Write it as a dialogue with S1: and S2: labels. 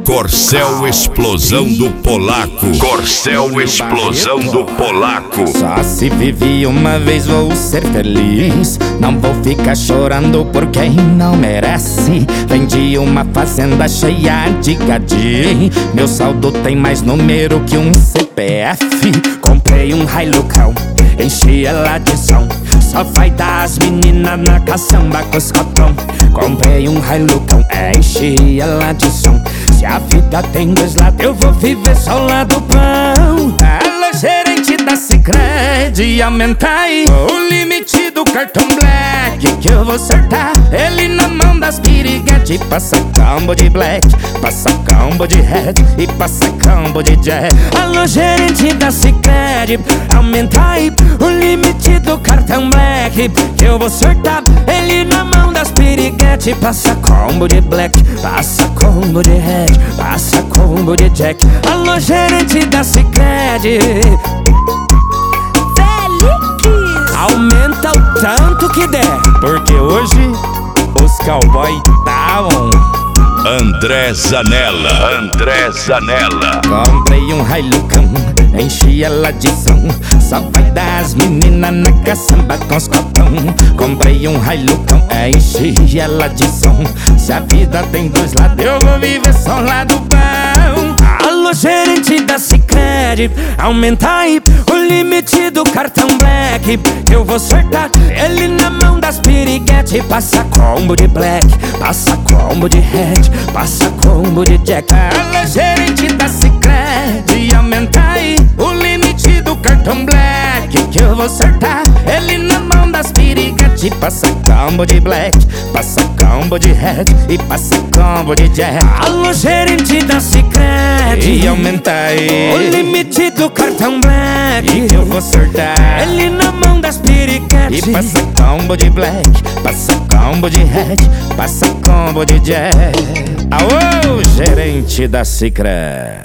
S1: Corcel Explosão do Polaco. Corcel Explosão do Polaco.
S2: Só se vive uma vez, vou ser feliz. Não vou ficar chorando por quem não merece. Vendi uma fazenda cheia de gadi. Meu saldo tem mais número que um CPF. Comprei um Hilucão, enchi ela de som. Só vai dar as meninas na caçamba com os cotão. Comprei um Hilucão, enchi ela de som. Se a vida tem dois lados, eu vou viver só o lado bom. Alô, gerente da Sicredi, aumenta aí o limite do cartão Black, que eu vou acertar ele na mão das piriguete. Passa combo de Black, passa combo de Red e passa combo de Jack. Alô, gerente da Sicredi, aumenta aí o limite do cartão Black, que eu vou acertar ele na mão das piriguete. Passa combo de Black, passa combo de Red, passa combo de Jack. Alô, gerente da Sicredi, aumenta o tanto que der, porque hoje os cowboy tá on.
S1: André Zanella. André Zanella.
S2: Comprei um Hilucão, enchi ela de som. Só vai dar as meninas na caçamba com os copão. Comprei um Hilucão, enchi ela de som. Se a vida tem dois lados, eu vou viver só o lado bom. Alô, gerente da Sicredi, aumenta aí o limite do cartão Black, que eu vou acertar ele na mão das piriguete. Passa combo de Black, passa combo de Red, passa combo de Jack. Alô, gerente da Sicredi, aumenta aí o limite do cartão Black, que eu vou acertar ele na mão das piriguete. Passa combo de Black, passa combo de Red e passa combo de Jack. Alô, gerente da Sicredi, aumenta aí o limite do cartão Black, que eu vou acertar ele na mão das piriguete. E passa combo de Black, passa combo de Red, passa combo de Jack. Aô, gerente da Sicredi.